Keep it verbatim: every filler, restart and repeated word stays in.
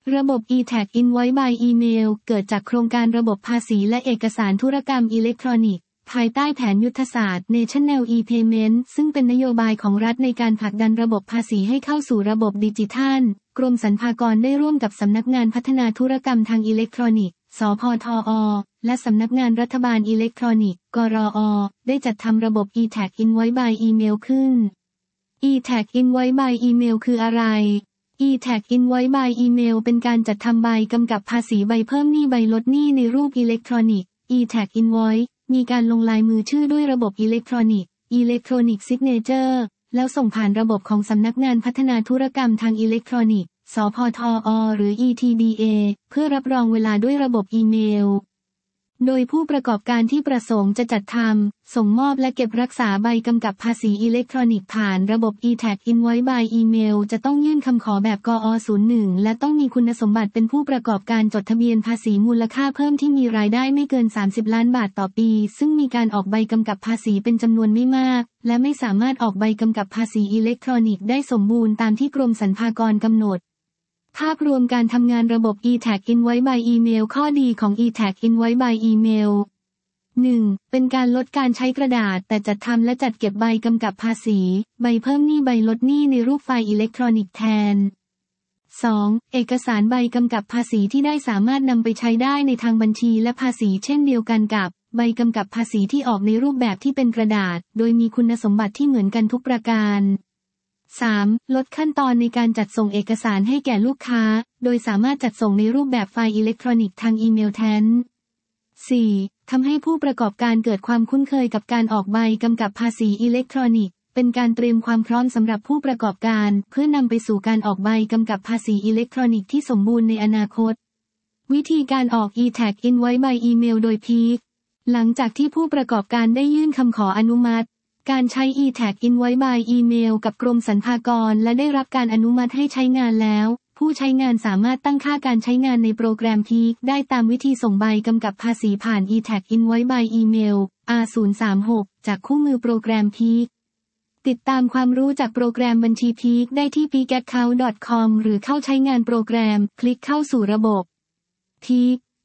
ระบบ e-tax Invoice by Email เกิดจากโครงการระบบภาษีและเอกสารธุรกรรมอิเล็กทรอนิกส์ภายใต้แผนยุทธศาสตร์ National e-Payment ซึ่งเป็นนโยบายของรัฐในการผลักดันระบบภาษีให้เข้าสู่ระบบดิจิทัลกรมสรรพากรได้ร่วมกับสำนักงานพัฒนาธุรกรรมทางอิเล็กทรอนิกส์ สพทอ และสำนักงานรัฐบาลอิเล็กทรอนิกส์ กรอ ได้จัดทำระบบ e-tax Invoice by Email ขึ้น e-tax Invoice by Email คืออะไร e-tax Invoice by Email เป็นการจัดทำใบกำกับภาษีใบเพิ่มหนี้ใบลดหนี้ในรูปอิเล็กทรอนิกส์ e-tax Invoice มีการลงลายมือชื่อด้วยระบบอิเล็กทรอนิกส์ Electronic Signature แล้วส่งผ่านระบบของสำนักงานพัฒนาธุรกรรมทางอิเล็กทรอนิกส์ สพทอ หรือ อี ที ดี เอ เพื่อรับรองเวลาด้วยระบบอีเมลโดยผู้ประกอบการที่ประสงค์จะจัดทำส่งมอบและเก็บรักษาใบกำกับภาษีอิเล็กทรอนิกส์ผ่านระบบ e-tax Invoice by Email จะต้องยื่นคำขอแบบกอ ศูนย์ หนึ่ง และต้องมีคุณสมบัติเป็นผู้ประกอบการจดทะเบียนภาษีมูลค่าเพิ่มที่มีรายได้ไม่เกินสามสิบล้านบาทต่อปีซึ่งมีการออกใบกำกับภาษีเป็นจำนวนไม่มากและไม่สามารถออกใบกำกับภาษีอิเล็กทรอนิกส์ได้สมบูรณ์ตามที่กรมสรรพากรกำหนดภาพรวมการทำงานระบบ e-tax Invoice by Email ข้อดีของ e-tax Invoice by Emailหนึ่ง เป็นการลดการใช้กระดาษแต่จัดทำและจัดเก็บใบกำกับภาษีใบเพิ่มหนี้ใบลดหนี้ในรูปไฟล์อิเล็กทรอนิกส์แทน สอง เอกสารใบกำกับภาษีที่ได้สามารถนำไปใช้ได้ในทางบัญชีและภาษีเช่นเดียวกันกับใบกำกับภาษีที่ออกในรูปแบบที่เป็นกระดาษโดยมีคุณสมบัติที่เหมือนกันทุกประการ สาม ลดขั้นตอนในการจัดส่งเอกสารให้แก่ลูกค้าโดยสามารถจัดส่งในรูปแบบไฟล์อิเล็กทรอนิกส์ทางอีเมลแทน สี่ ทำให้ผู้ประกอบการเกิดความคุ้นเคยกับการออกใบกำกับภาษีอิเล็กทรอนิกส์เป็นการเตรียมความพร้อมสำหรับผู้ประกอบการเพื่อนำไปสู่การออกใบกำกับภาษีอิเล็กทรอนิกส์ที่สมบูรณ์ในอนาคตวิธีการออก e-tax Invoice by Email โดยพีคหลังจากที่ผู้ประกอบการได้ยื่นคำขออนุมัติการใช้ e-tax Invoice by Email กับกรมสรรพากรและได้รับการอนุมัติให้ใช้งานแล้วผู้ใช้งานสามารถตั้งค่าการใช้งานในโปรแกรมพีคได้ตามวิธีส่งใบกำกับภาษีผ่าน e-tax Invoice by Email อาร์ ศูนย์ สาม หก จากคู่มือโปรแกรมพีคติดตามความรู้จากโปรแกรมบัญชีพีคได้ที่ พีค แอคเคาท์ ดอท คอม หรือเข้าใช้งานโปรแกรมคลิกเข้าสู่ระบบพีค